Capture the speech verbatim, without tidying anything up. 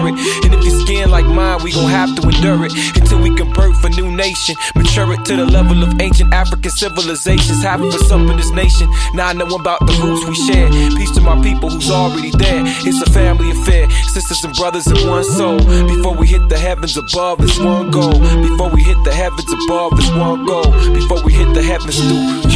it. And if your skin like mine, we gon' have to endure it until we can birth a new nation, mature it to the level of ancient African civilizations. Having for something this nation. Now I know about the roots we share. Peace to my people who's already there. It's a family affair, sisters and brothers in one soul. Before we hit the heavens above, it's one goal. Before we hit the heavens above, it's one goal. Before we hit the heavens through